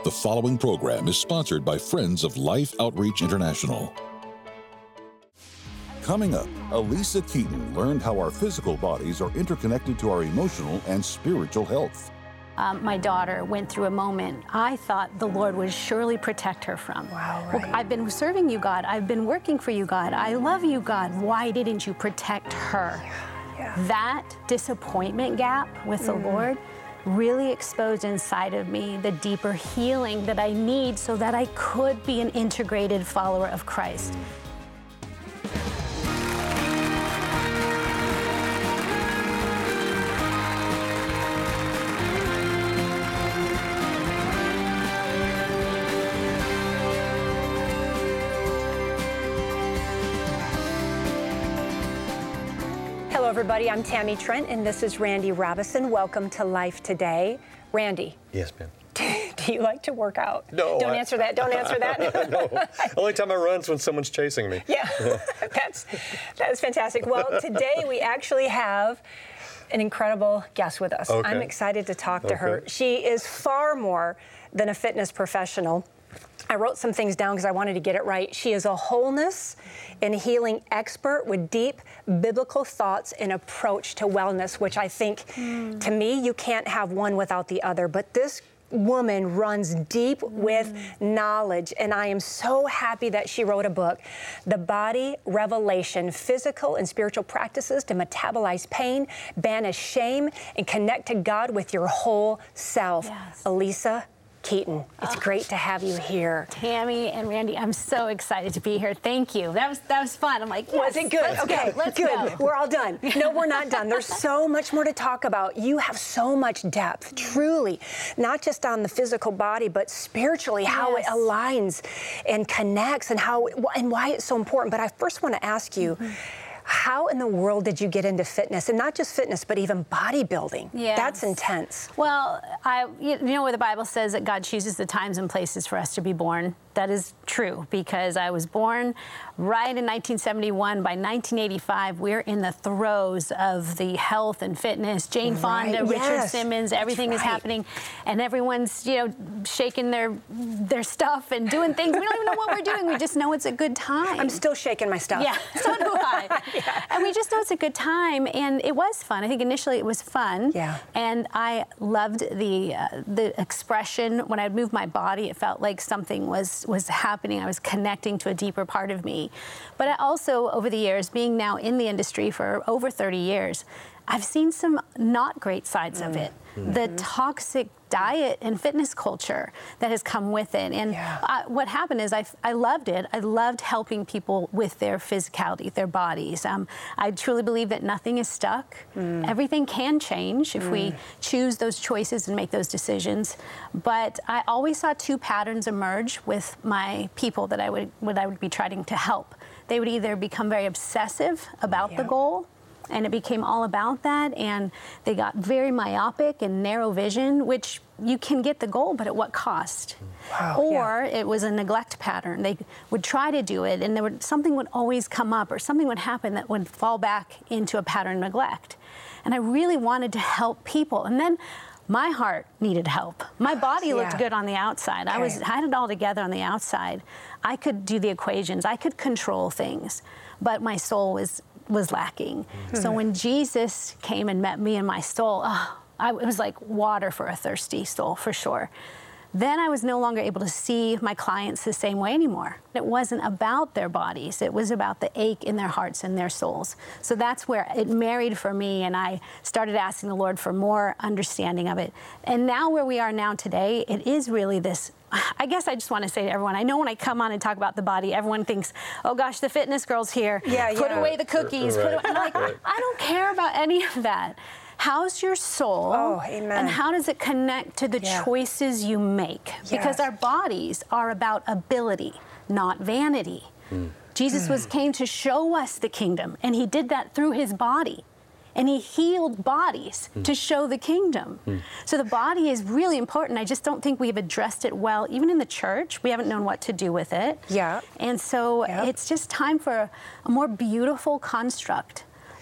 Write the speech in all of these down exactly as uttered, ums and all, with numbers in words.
The following program is sponsored by Friends of Life Outreach International. Coming up, Elisa Keaton learned how our physical bodies are interconnected to our emotional and spiritual health. Um, my daughter went through a moment I thought the Lord would surely protect her from. Wow, right. Well, I've been serving you, God. I've been working for you, God. I love you, God. Why didn't you protect her? Yeah. That disappointment gap with mm. the Lord really exposed inside of me the deeper healing that I need so that I could be an integrated follower of Christ. Mm. Hello, everybody. I'm Tammy Trent, and this is Randy Robison. Welcome to Life Today. Randy. Yes, ma'am. Do you like to work out? No. Don't I, answer that. Don't answer that. No. Only time I run is when someone's chasing me. Yeah, that's that's fantastic. Well, today we actually have an incredible guest with us. Okay. I'm excited to talk to okay. her. She is far more than a fitness professional. I wrote some things down because I wanted to get it right. She is a wholeness and healing expert with deep biblical thoughts and approach to wellness, which I think, mm. to me, you can't have one without the other. But this woman runs deep mm. with knowledge, and I am so happy that she wrote a book, The Body Revelation, Physical and Spiritual Practices to Metabolize Pain, Banish Shame, and Connect to God with Your Whole Self. Yes. Elisa Keaton, it's oh. great to have you here. Tammy and Randy, I'm so excited to be here. Thank you. That was that was fun. I'm like, yes, was it good? Let's okay, go. Let's good. Go. We're all done. No, we're not done. There's so much more to talk about. You have so much depth, truly, not just on the physical body, but spiritually, how yes. it aligns and connects, and how and why it's so important. But I first want to ask you. Mm-hmm. How in the world did you get into fitness? And not just fitness, but even bodybuilding. Yes. That's intense. Well, I, you know where the Bible says that God chooses the times and places for us to be born? That is true, because I was born right in nineteen seventy-one. By nineteen eighty-five, we're in the throes of the health and fitness. Jane right. Fonda, yes. Richard Simmons, everything right. is happening. And everyone's, you know, shaking their their stuff and doing things. We don't even know what we're doing. We just know it's a good time. I'm still shaking my stuff. Yeah, so do I. yeah. And we just know it's a good time. And it was fun. I think initially it was fun. Yeah. And I loved the uh, the expression. When I'd move my body, it felt like something was was happening. I was connecting to a deeper part of me. But I also, over the years, being now in the industry for over thirty years, I've seen some not great sides mm. of it. Mm-hmm. The toxic diet and fitness culture that has come with it. And yeah. uh, what happened is I, I loved it. I loved helping people with their physicality, their bodies. Um, I truly believe that nothing is stuck. Mm. Everything can change if mm. we choose those choices and make those decisions. But I always saw two patterns emerge with my people that I would, what I would be trying to help. They would either become very obsessive about yeah. the goal, and it became all about that, and they got very myopic and narrow vision, which you can get the goal, but at what cost? Wow, or yeah. it was a neglect pattern. They would try to do it, and there would, something would always come up, or something would happen that would fall back into a pattern of neglect. And I really wanted to help people. And then my heart needed help. My body looked yeah. good on the outside. Okay. I was I had it all together on the outside. I could do the equations. I could control things, but my soul was was lacking. Mm-hmm. So when Jesus came and met me in my soul, oh, I, it was like water for a thirsty soul, for sure. Then I was no longer able to see my clients the same way anymore. It wasn't about their bodies. It was about the ache in their hearts and their souls. So that's where it married for me, and I started asking the Lord for more understanding of it. And now where we are now today, it is really this, I guess I just want to say to everyone, I know when I come on and talk about the body, everyone thinks, oh gosh, the fitness girl's here. Yeah, Put yeah. away the cookies. Right. Put away, and I'm like, Right. I don't care about any of that. How's your soul? Oh, amen. And how does it connect to the yeah. choices you make? Yes. Because our bodies are about ability, not vanity. Mm. Jesus mm. was came to show us the kingdom, and he did that through his body. And he healed bodies mm. to show the kingdom. Mm. So the body is really important. I just don't think we've addressed it well. Even in the church, we haven't known what to do with it. Yeah. And so yep. it's just time for a, a more beautiful construct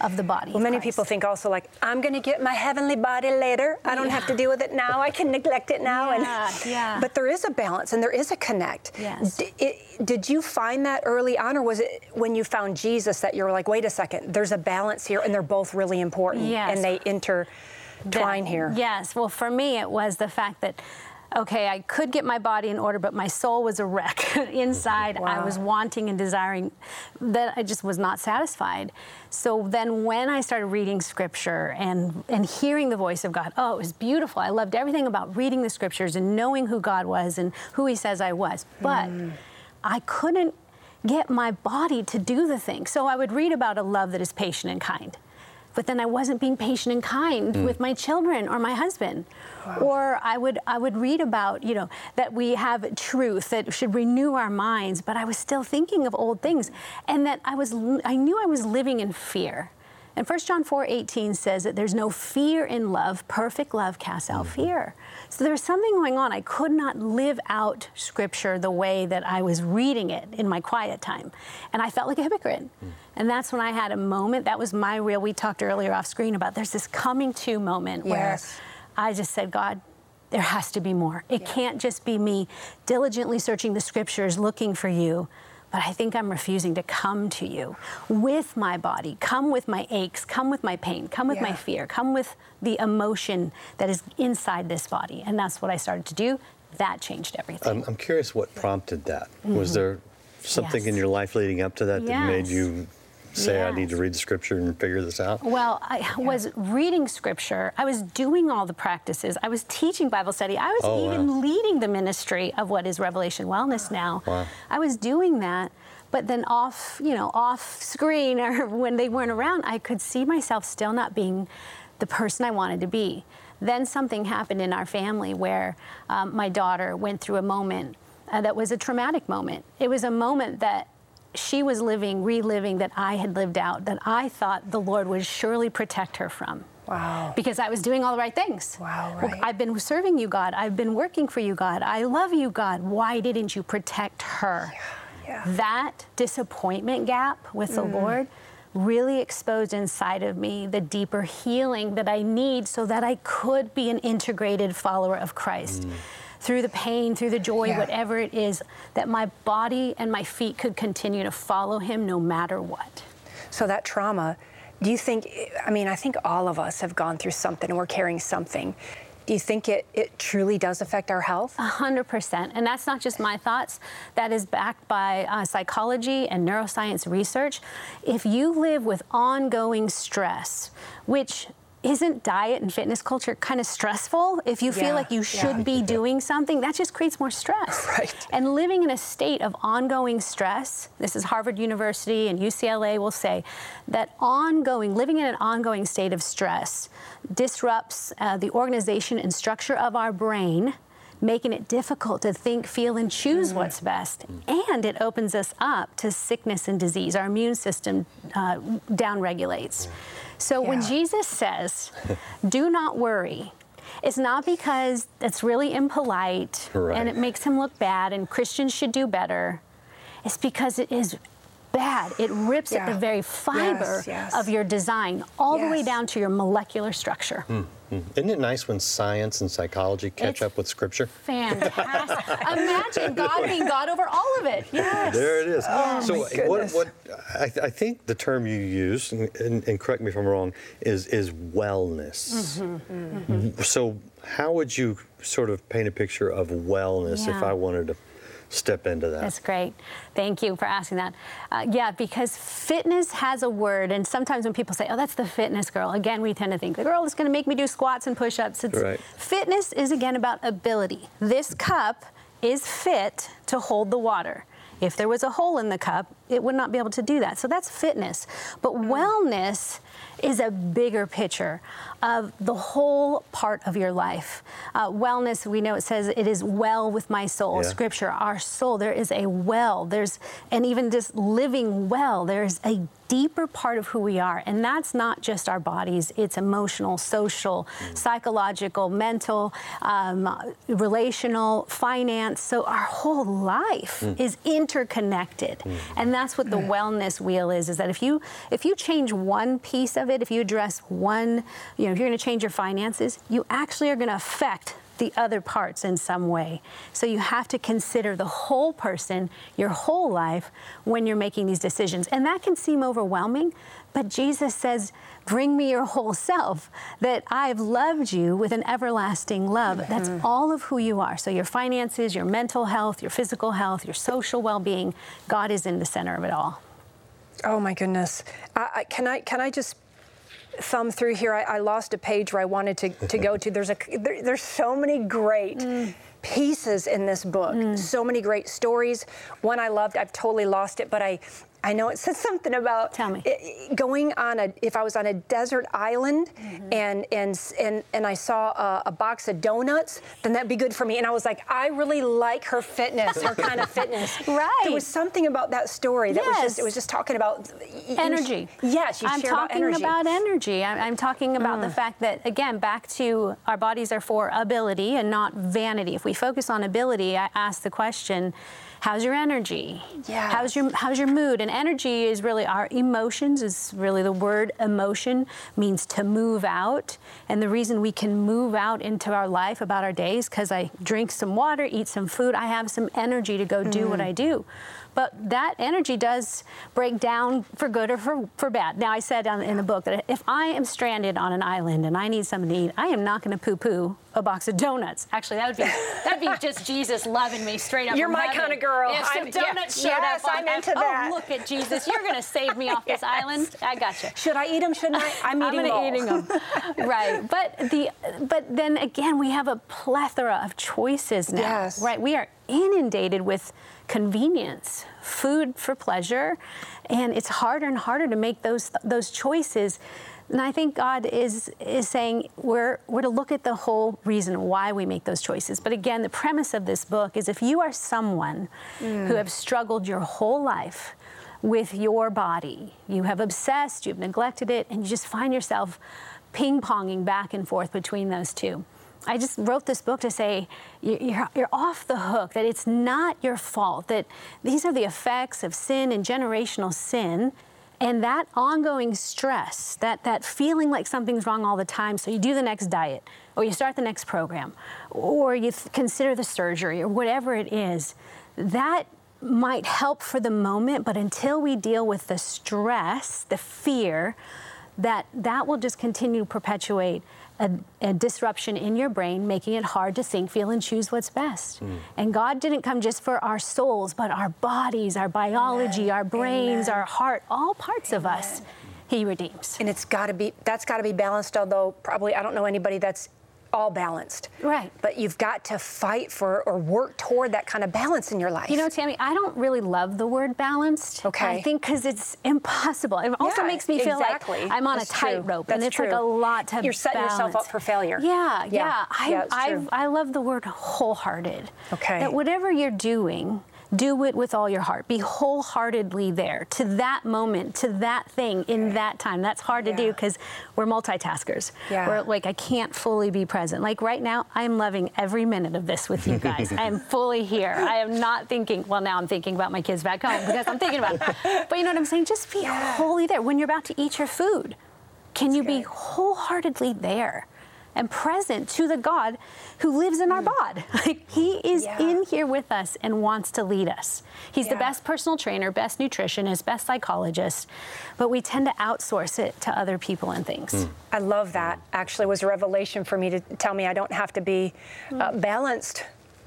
of the body. Well, of many Christ. people think also like, I'm going to get my heavenly body later. I don't Yeah. have to deal with it now. I can neglect it now. Yeah, and yeah. But there is a balance and there is a connect. Yes. D- it, did you find that early on, or was it when you found Jesus that you were like, wait a second, there's a balance here and they're both really important Yes. and they intertwine That- here? Yes. Well, for me, it was the fact that, okay, I could get my body in order, but my soul was a wreck. Inside, I Wow. was wanting and desiring that I just was not satisfied. So then when I started reading scripture and, and hearing the voice of God, oh, it was beautiful. I loved everything about reading the scriptures and knowing who God was and who he says I was. But mm. I couldn't get my body to do the thing. So I would read about a love that is patient and kind. But then I wasn't being patient and kind mm. with my children or my husband. Wow. Or I would I would read about, you know, that we have truth that should renew our minds, but I was still thinking of old things, and that I was I knew I was living in fear. And First John four eighteen says that there's no fear in love. Perfect love casts out mm-hmm. fear. So there was something going on. I could not live out Scripture the way that I was reading it in my quiet time. And I felt like a hypocrite. Mm. And that's when I had a moment. That was my real, we talked earlier off screen about there's this coming to moment yes. where I just said, God, there has to be more. It yeah. can't just be me diligently searching the Scriptures, looking for you. But I think I'm refusing to come to you with my body, come with my aches, come with my pain, come with yeah. my fear, come with the emotion that is inside this body. And that's what I started to do. That changed everything. I'm, I'm curious what prompted that. Mm-hmm. Was there something yes. in your life leading up to that yes. that made you say, yes. I need to read the Scripture and figure this out? Well, I yeah. was reading Scripture. I was doing all the practices. I was teaching Bible study. I was oh, even wow. leading the ministry of what is Revelation Wellness now. Wow. I was doing that. But then off, you know, off screen or when they weren't around, I could see myself still not being the person I wanted to be. Then something happened in our family where um, my daughter went through a moment uh, that was a traumatic moment. It was a moment that she was living, reliving that I had lived out, that I thought the Lord would surely protect her from. Wow. Because I was doing all the right things. Wow, right. Well, I've been serving you, God. I've been working for you, God. I love you, God. Why didn't you protect her? Yeah. Yeah. That disappointment gap with mm. the Lord really exposed inside of me the deeper healing that I need so that I could be an integrated follower of Christ. Mm. Through the pain, through the joy, yeah. whatever it is, that my body and my feet could continue to follow him no matter what. So that trauma, do you think, I mean, I think all of us have gone through something and we're carrying something. Do you think it, it truly does affect our health? A hundred percent. And that's not just my thoughts. That is backed by uh, psychology and neuroscience research. If you live with ongoing stress, which isn't diet and fitness culture kind of stressful? If you feel yeah, like you should yeah. be doing something, that just creates more stress. Right. And living in a state of ongoing stress, this is Harvard University and U C L A will say, that ongoing, living in an ongoing state of stress disrupts uh, the organization and structure of our brain, making it difficult to think, feel, and choose mm-hmm. what's best. And it opens us up to sickness and disease. Our immune system uh, downregulates. So yeah. when Jesus says, do not worry, it's not because it's really impolite right. and it makes him look bad and Christians should do better. It's because it is bad. It rips yeah. at the very fiber yes, yes. of your design, all yes. the way down to your molecular structure. Mm. Isn't it nice when science and psychology catch It's up with Scripture? Fantastic. Imagine God being God over all of it. Yes. There it is. Oh, so my what, goodness. what I, I think the term you use, and, and, and correct me if I'm wrong, is, is wellness. Mm-hmm. Mm-hmm. So how would you sort of paint a picture of wellness yeah. if I wanted to step into that? That's great. Thank you for asking that. Uh, yeah, because fitness has a word, and sometimes when people say, oh, that's the fitness girl, again, we tend to think the girl is going to make me do squats and push-ups. It's, right. Fitness is, again, about ability. This cup is fit to hold the water. If there was a hole in the cup, it would not be able to do that. So that's fitness. But wellness is a bigger picture of the whole part of your life. Uh, wellness, we know it says it is well with my soul. Yeah. Scripture, our soul, there is a well. There's, and even just living well, there's a deeper part of who we are. And that's not just our bodies, it's emotional, social, mm. psychological, mental, um, relational, finance. So our whole life mm. is interconnected. Mm. And that's what the wellness wheel is, is that if you if you change one piece of it, if you address one, you know, if you're going to change your finances, you actually are going to affect the other parts in some way. So you have to consider the whole person, your whole life, when you're making these decisions. And that can seem overwhelming, but Jesus says, bring me your whole self, that I've loved you with an everlasting love. Mm-hmm. That's all of who you are. So your finances, your mental health, your physical health, your social well-being, God is in the center of it all. Oh my goodness. I, I, can I can I just thumb through here? I, I lost a page where I wanted to, to go to. There's a there, there's so many great mm. pieces in this book. Mm. So many great stories. One I loved. I've totally lost it, but I. I know it said something about Tell me. It, going on a, if I was on a desert island mm-hmm. and, and, and, and I saw a, a box of donuts, then that'd be good for me. And I was like, I really like her fitness, her kind of fitness. Right. There was something about that story that yes. was just, it was just talking about energy. You, yes, you I'm share talking about energy. about energy. I'm, I'm talking about mm. the fact that, again, back to our bodies are for ability and not vanity. If we focus on ability, I ask the question, how's your energy? Yeah. How's your how's your mood? And energy is really our emotions, is really the word emotion, means to move out. And the reason we can move out into our life about our days, because I drink some water, eat some food, I have some energy to go do mm. what I do. But that energy does break down for good or for, for bad. Now, I said on, in the book that if I am stranded on an island and I need something to eat, I am not going to poo-poo a box of donuts. Actually, that would be that'd be just Jesus loving me straight up. You're from my heaven. kind of girl. If some I'm, donuts yeah, showed yes, up, I'm on, into that. Oh, look at Jesus! You're going to save me off yes. this island. I gotcha. Should I eat them? Shouldn't I? I'm eating them. I'm eating them. Right. But the but then again, we have a plethora of choices now. Yes. Right. We are inundated with convenience, food for pleasure, and it's harder and harder to make those those choices. And I think God is is saying we're we're to look at the whole reason why we make those choices. But again, the premise of this book is if you are someone mm. who have struggled your whole life with your body, you have obsessed, you've neglected it, and you just find yourself ping-ponging back and forth between those two. I just wrote this book to say you're, you're off the hook, that it's not your fault, that these are the effects of sin and generational sin, and that ongoing stress, that, that feeling like something's wrong all the time, so you do the next diet, or you start the next program, or you th- consider the surgery, or whatever it is, that might help for the moment, but until we deal with the stress, the fear, that that will just continue to perpetuate A, a disruption in your brain, making it hard to think, feel, and choose what's best. Mm. And God didn't come just for our souls, but our bodies, our biology, Amen. Our brains, Amen. Our heart, all parts Amen. Of us, He redeems. And it's got to be, that's got to be balanced, although probably I don't know anybody that's all balanced. Right. But you've got to fight for or work toward that kind of balance in your life. You know, Tammy, I don't really love the word balanced. Okay. I think because it's impossible. It also yeah, makes me feel exactly. like I'm on That's a tightrope, and it's true. like a lot to You're setting balance. yourself up for failure. Yeah, yeah. Yeah, I, yeah, it's I, true. I love the word wholehearted. Okay. That whatever you're doing, do it with all your heart. Be wholeheartedly there to that moment, to that thing in that time. That's hard to Yeah. do because we're multitaskers. Yeah. We're like, I can't fully be present. Like right now, I'm loving every minute of this with you guys. I am fully here. I am not thinking, well, now I'm thinking about my kids back home because I'm thinking about it. But you know what I'm saying? Just be Yeah. wholly there. When you're about to eat your food, can That's you good. be wholeheartedly there and present to the God who lives in our bod? Like He is Yeah. in here with us and wants to lead us. He's Yeah. the best personal trainer, best nutritionist, best psychologist, but we tend to outsource it to other people and things. Mm. I love that. Actually, it was a revelation for me to tell me I don't have to be uh, balanced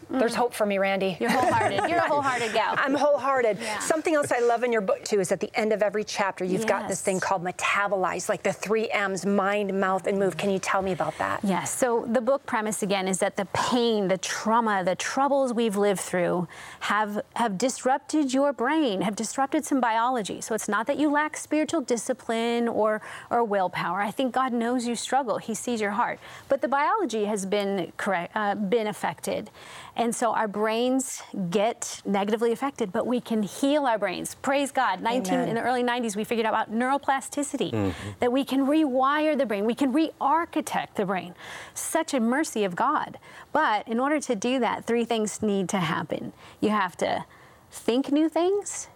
There's hope for me, Randy. You're wholehearted. You're a wholehearted gal. I'm wholehearted. Yeah. Something else I love in your book, too, is at the end of every chapter, you've Yes. got this thing called metabolize, like the three M's, mind, mouth, and move. Can you tell me about that? Yes. So the book premise, again, is that the pain, the trauma, the troubles we've lived through have, have disrupted your brain, have disrupted some biology. So it's not that you lack spiritual discipline or, or willpower. I think God knows you struggle. He sees your heart. But the biology has been correct, uh, been affected. And so our brains get negatively affected, but we can heal our brains. Praise God. nineteen, in the early nineties, we figured out about neuroplasticity, mm-hmm. that we can rewire the brain. We can re-architect the brain. Such a mercy of God. But in order to do that, three things need to happen. You have to think new things,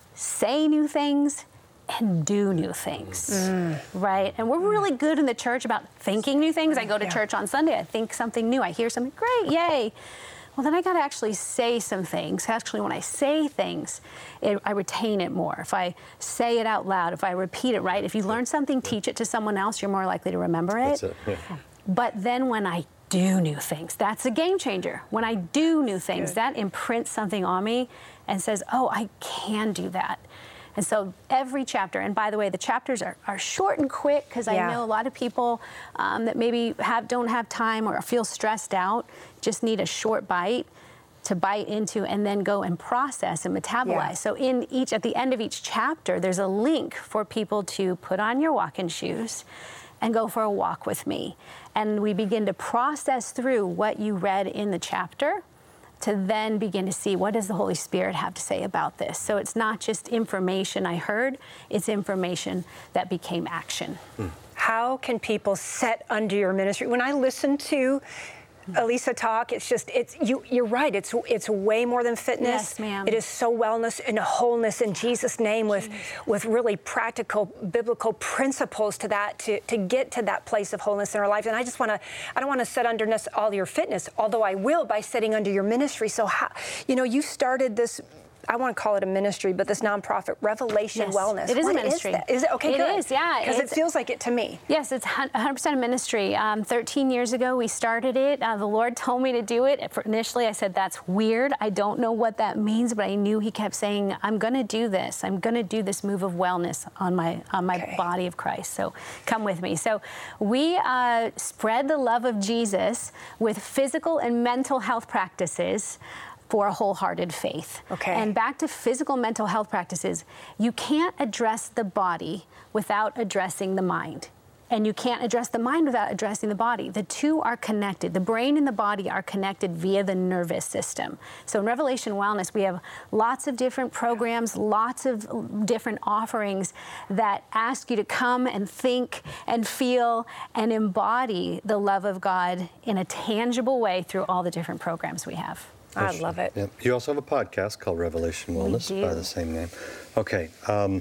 say new things, and do new things, mm. right? And we're really good in the church about thinking new things. I go to yeah. church on Sunday, I think something new, I hear something, great, yay. Well, then I got to actually say some things. Actually, when I say things, it, I retain it more. If I say it out loud, if I repeat it, right? If you learn something, teach it to someone else, you're more likely to remember it. That's it. Yeah. But then when I do new things, that's a game changer. When I do new things, Good. that imprints something on me and says, oh, I can do that. And so every chapter, and by the way, the chapters are, are short and quick, because yeah. I know a lot of people um, that maybe have don't have time or feel stressed out, just need a short bite to bite into and then go and process and metabolize. Yeah. So in each, at the end of each chapter, there's a link for people to put on your walking shoes and go for a walk with me. And we begin to process through what you read in the chapter, to then begin to see, what does the Holy Spirit have to say about this? So it's not just information I heard, it's information that became action. Hmm. How can people set under your ministry? When I listen to Elisa talk, it's just, it's you, you're right, it's it's way more than fitness. Yes, ma'am. It is so wellness and wholeness in Jesus' name, with with really practical biblical principles to that, to, to get to that place of wholeness in our life. And I just want to, I don't want to set under all your fitness, although I will by sitting under your ministry. So, how, you know, you started this, I want to call it a ministry, but this nonprofit, Revelation yes, Wellness. It is what a ministry. Is, is it? Okay, it good. It is, yeah. Because it feels like it to me. Yes, it's one hundred percent a ministry. Um, thirteen years ago, we started it. Uh, the Lord told me to do it. For initially, I said, that's weird. I don't know what that means, but I knew He kept saying, I'm going to do this. I'm going to do this move of wellness on my on my okay. body of Christ. So come with me. So we uh, spread the love of Jesus with physical and mental health practices for a wholehearted faith. Okay. And back to physical mental health practices, you can't address the body without addressing the mind. And you can't address the mind without addressing the body. The two are connected. The brain and the body are connected via the nervous system. So in Revelation Wellness, we have lots of different programs, lots of different offerings that ask you to come and think and feel and embody the love of God in a tangible way through all the different programs we have. I love it. Yeah. You also have a podcast called Revelation Wellness by the same name. Okay. Um,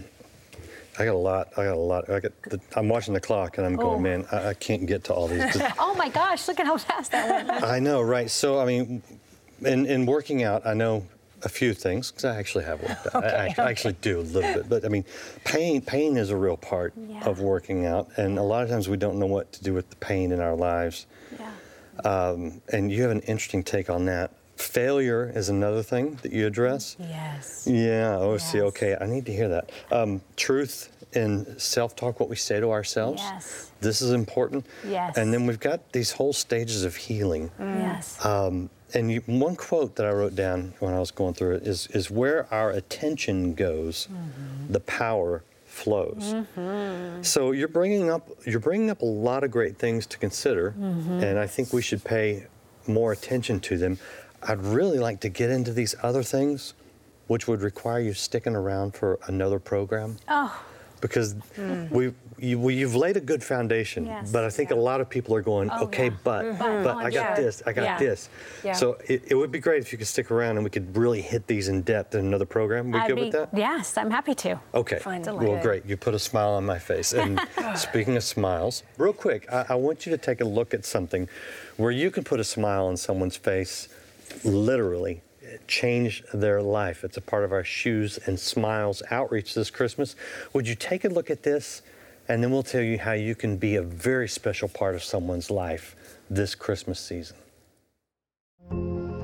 I got a lot. I got a lot. I got. The, I'm watching the clock and I'm going, oh. man, I, I can't get to all these. Oh my gosh! Look at how fast that went. I know, right? So I mean, in in working out, I know a few things because I actually have worked out. Okay, I, actually, okay. I actually do a little bit, but I mean, pain pain is a real part yeah. of working out, and a lot of times we don't know what to do with the pain in our lives. Yeah. Um, and you have an interesting take on that. Failure is another thing that you address. Yes. Yeah. Oh, yes. see, okay. I need to hear that. Um, truth in self-talk, what we say to ourselves. Yes. This is important. Yes. And then we've got these whole stages of healing. Mm. Yes. Um, and you, one quote that I wrote down when I was going through it is, is where our attention goes, mm-hmm. the power flows. Mm-hmm. So you're bringing up you're bringing up a lot of great things to consider, mm-hmm. and I think we should pay more attention to them. I'd really like to get into these other things, which would require you sticking around for another program. Oh. Because mm. we, you, we, you've laid a good foundation, yes. but I think yeah. a lot of people are going, oh, okay, yeah. but, mm-hmm. but oh, I got sure. this, I got yeah. this. Yeah. So it, it would be great if you could stick around and we could really hit these in depth in another program. We I'd good be, with that? Yes, I'm happy to. Okay, Fine. well, great. You put a smile on my face. And speaking of smiles, real quick, I, I want you to take a look at something where you can put a smile on someone's face, literally change their life. It's a part of our Shoes and Smiles outreach this Christmas. Would you take a look at this, and then we'll tell you how you can be a very special part of someone's life this Christmas season.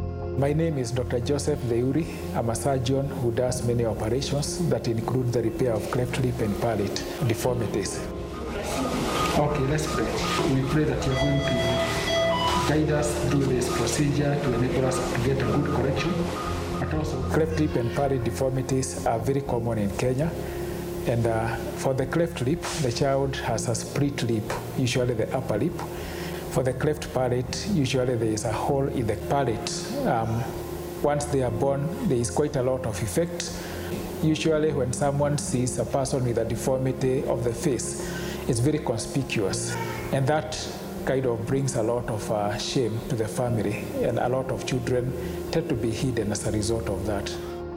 My name is Doctor Joseph Theuri. I'm a surgeon who does many operations that include the repair of cleft lip and palate deformities. Okay, let's pray. We pray that you're going to guide us through this procedure to enable us to get a good correction. But also, cleft lip and palate deformities are very common in Kenya. And uh, for the cleft lip, the child has a split lip, usually the upper lip. For the cleft palate, usually there is a hole in the palate. Um, once they are born, there is quite a lot of effect. Usually when someone sees a person with a deformity of the face, it's very conspicuous. And that kind of brings a lot of uh, shame to the family, and a lot of children tend to be hidden as a result of that.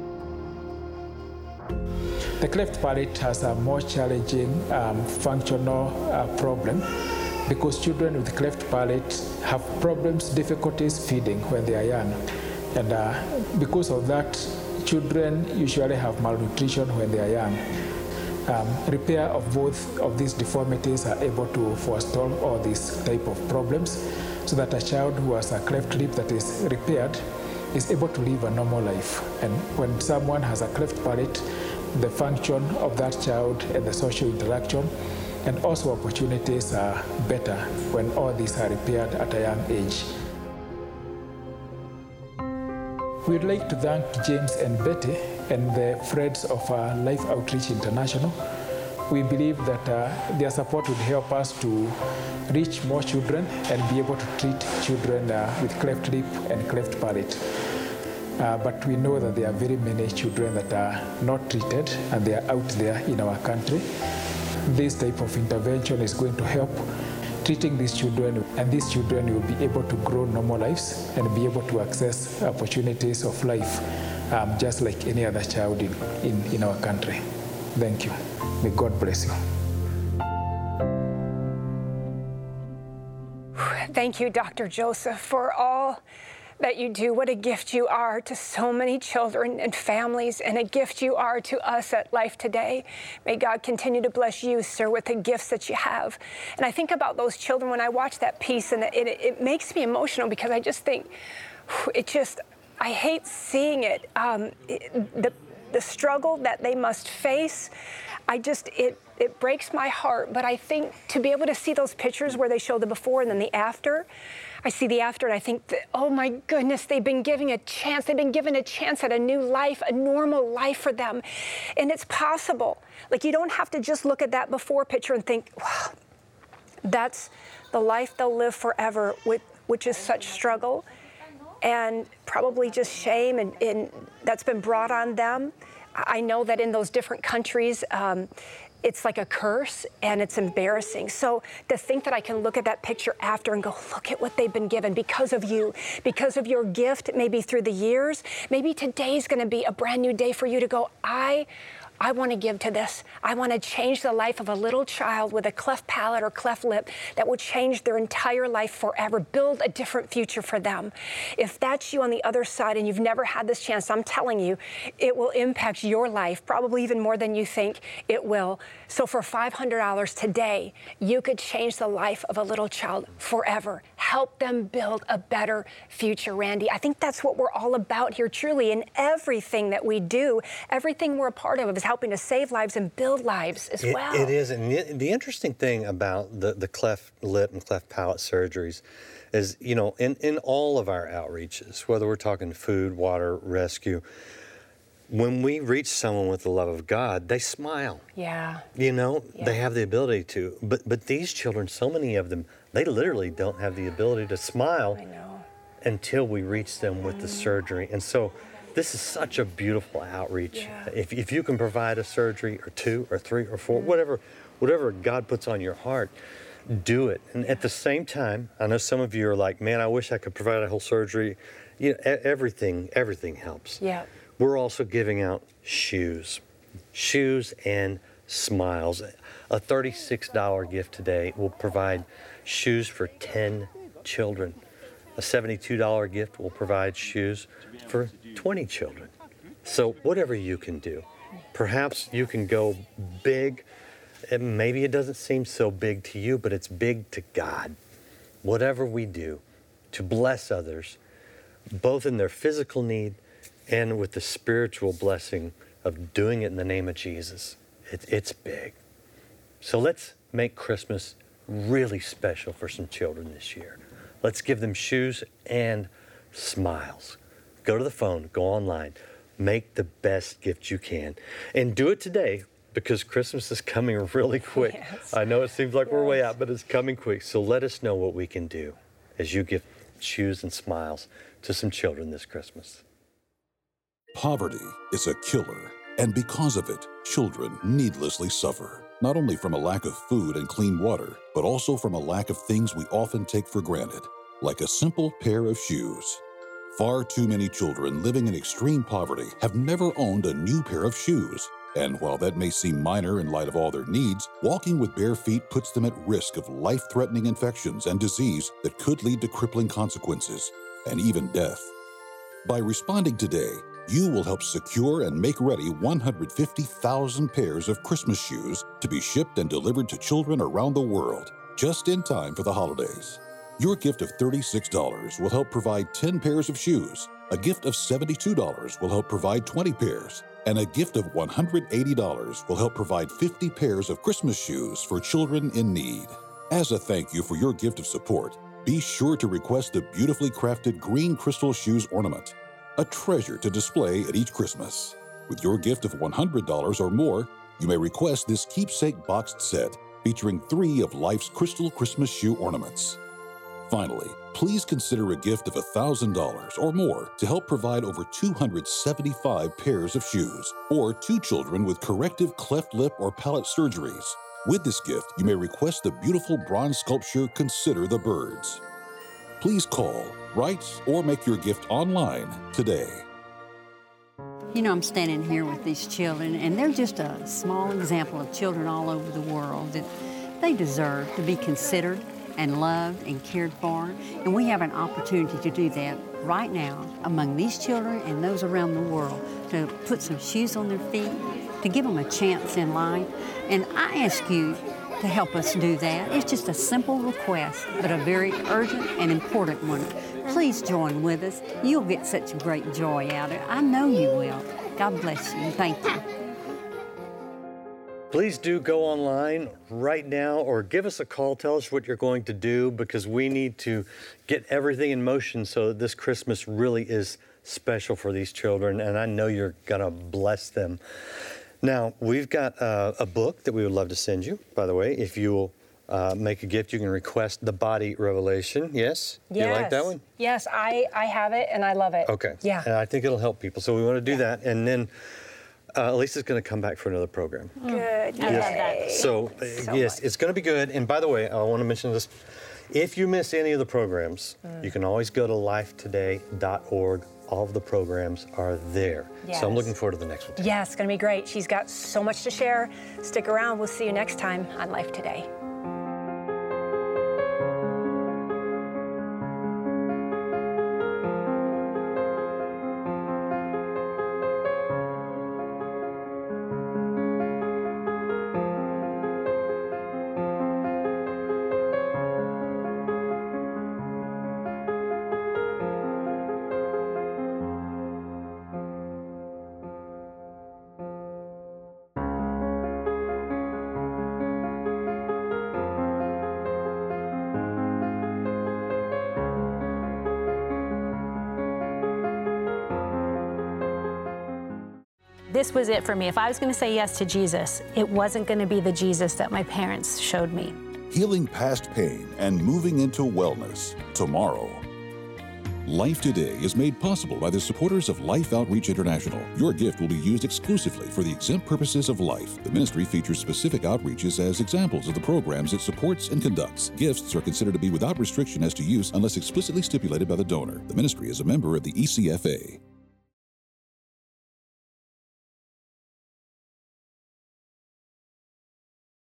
The cleft palate has a more challenging um, functional uh, problem, because children with cleft palate have problems, difficulties feeding when they are young. And uh, because of that, children usually have malnutrition when they are young. Um, repair of both of these deformities are able to forestall all these type of problems, so that a child who has a cleft lip that is repaired is able to live a normal life. And when someone has a cleft palate, the function of that child and the social interaction and also opportunities are better when all these are repaired at a young age. We'd like to thank James and Betty and the Friends of uh, Life Outreach International. We believe that uh, their support would help us to reach more children and be able to treat children uh, with cleft lip and cleft palate. Uh, but we know that there are very many children that are not treated, and they are out there in our country. This type of intervention is going to help treating these children, and these children will be able to grow normal lives and be able to access opportunities of life um, just like any other child in, in, in our country. Thank you. May God bless you. Thank you, Doctor Joseph, for all that you do. What a gift you are to so many children and families, and a gift you are to us at Life Today. May God continue to bless you, sir, with the gifts that you have. And I think about those children when I watch that piece, and it, it, it makes me emotional, because I just think, it just, I hate seeing it, um, it the, the struggle that they must face. I just, it, it breaks my heart. But I think to be able to see those pictures where they show the before and then the after, I see the after and I think, that, oh my goodness, they've been given a chance. They've been given a chance at a new life, a normal life for them. And it's possible. Like, you don't have to just look at that before picture and think, wow, that's the life they'll live forever, with, which is such struggle and probably just shame and, and that's been brought on them. I know that in those different countries, um, it's like a curse and it's embarrassing. So to think that I can look at that picture after and go, look at what they've been given because of you, because of your gift, maybe through the years, maybe today's gonna be a brand new day for you to go, I, I wanna give to this. I wanna change the life of a little child with a cleft palate or cleft lip that will change their entire life forever, build a different future for them. If that's you on the other side and you've never had this chance, I'm telling you, it will impact your life, probably even more than you think it will. So for five hundred dollars today, you could change the life of a little child forever. Help them build a better future, Randy. I think that's what we're all about here, truly, in everything that we do. Everything we're a part of is helping to save lives and build lives as it, well. It is, and the, the interesting thing about the, the cleft lip and cleft palate surgeries is, you know, in, in all of our outreaches, whether we're talking food, water, rescue, when we reach someone with the love of God, they smile. Yeah. You know, Yeah. they have the ability to. But but these children, so many of them, they literally don't have the ability to smile I know. until we reach them with the surgery. And so this is such a beautiful outreach. Yeah. If, if you can provide a surgery or two or three or four, whatever, whatever God puts on your heart, do it. And at the same time, I know some of you are like, man, I wish I could provide a whole surgery. You know, e- everything, everything helps. Yeah. We're also giving out shoes, shoes and smiles. A thirty-six dollars gift today will provide shoes for ten children. A seventy-two dollars gift will provide shoes for twenty children. So whatever you can do, perhaps you can go big. And maybe it doesn't seem so big to you, but it's big to God. Whatever we do to bless others, both in their physical need and with the spiritual blessing of doing it in the name of Jesus. It, it's big. So let's make Christmas really special for some children this year. Let's give them shoes and smiles. Go to the phone, go online, make the best gift you can, and do it today because Christmas is coming really quick. Yes. I know it seems like yes. we're way out, but it's coming quick. So let us know what we can do as you give shoes and smiles to some children this Christmas. Poverty is a killer, and because of it, children needlessly suffer, not only from a lack of food and clean water, but also from a lack of things we often take for granted, like a simple pair of shoes. Far too many children living in extreme poverty have never owned a new pair of shoes. And while that may seem minor in light of all their needs, walking with bare feet puts them at risk of life-threatening infections and disease that could lead to crippling consequences, and even death. By responding today, you will help secure and make ready one hundred fifty thousand pairs of Christmas shoes to be shipped and delivered to children around the world, just in time for the holidays. Your gift of thirty-six dollars will help provide ten pairs of shoes. A gift of seventy-two dollars will help provide twenty pairs. And a gift of one hundred eighty dollars will help provide fifty pairs of Christmas shoes for children in need. As a thank you for your gift of support, be sure to request the beautifully crafted green crystal shoes ornament, a treasure to display at each Christmas. With your gift of one hundred dollars or more, you may request this keepsake boxed set featuring three of life's crystal Christmas shoe ornaments. Finally, please consider a gift of one thousand dollars or more to help provide over two hundred seventy-five pairs of shoes or two children with corrective cleft lip or palate surgeries. With this gift, you may request the beautiful bronze sculpture Consider the Birds. Please call, write, or make your gift online today. You know, I'm standing here with these children, and they're just a small example of children all over the world that they deserve to be considered and loved and cared for. And we have an opportunity to do that right now among these children and those around the world, to put some shoes on their feet, to give them a chance in life. And I ask you to help us do that. It's just a simple request, but a very urgent and important one. Please join with us. You'll get such great joy out of it. I know you will. God bless you, and thank you. Please do go online right now or give us a call. Tell us what you're going to do, because we need to get everything in motion so that this Christmas really is special for these children, and I know you're going to bless them. Now, we've got uh, a book that we would love to send you, by the way. If you will uh, make a gift, you can request The Body Revelation. Yes? Yes. You like that one? Yes, I, I have it, and I love it. Okay. Yeah. And I think it'll help people, so we want to do Yeah. that. And then Uh, Lisa's going to come back for another program. Good. I love that. So, uh, So yes, much. it's going to be good. And by the way, I want to mention this. If you miss any of the programs, Mm. you can always go to life today dot org. All of the programs are there. So I'm Yes. looking forward to the next one. Yeah, it's going to be great. She's got so much to share. Stick around. We'll see you next time on Life Today. This was it for me. If I was going to say yes to Jesus, it wasn't going to be the Jesus that my parents showed me. Healing past pain and moving into wellness tomorrow. Life Today is made possible by the supporters of Life Outreach International. Your gift will be used exclusively for the exempt purposes of life. The ministry features specific outreaches as examples of the programs it supports and conducts. Gifts are considered to be without restriction as to use unless explicitly stipulated by the donor. The ministry is a member of the E C F A.